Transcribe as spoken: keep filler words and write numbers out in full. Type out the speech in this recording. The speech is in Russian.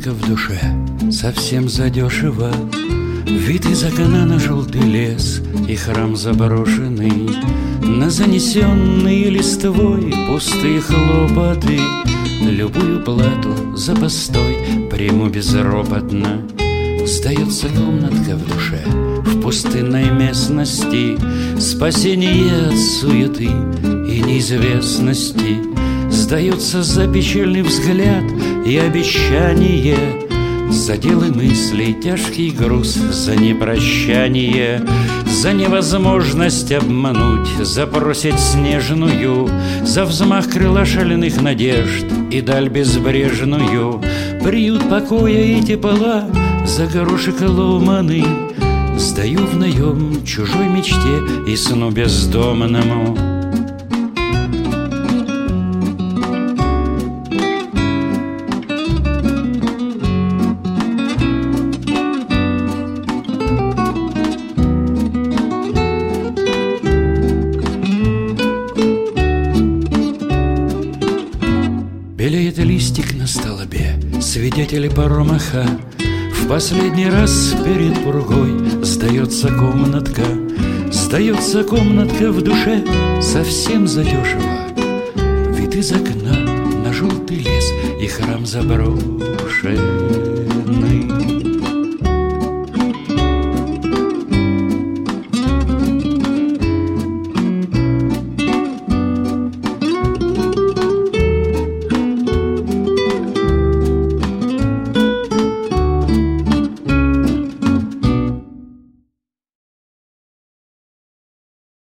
комнатка в душе, совсем задешево. Вид из окна на желтый лес и храм заброшенный, на занесенные листвой пустые хлопоты. Любую плату за постой приму безропотно. Сдается комнатка в душе в пустынной местности, спасение от суеты и неизвестности. Сдается за печальный взгляд и обещание, за делы мыслей тяжкий груз, за непрощание, за невозможность обмануть, за просить снежную, за взмах крыла шальных надежд и даль безбрежную, приют покоя и тепла, за горошек ломаный. Сдаю в наем чужой мечте и сну бездомному. Белеет листик на столбе, свидетели промаха. В последний раз перед пургой сдается комнатка, сдается комнатка в душе, совсем задешево. Вид из окна на желтый лес и храм заброшен.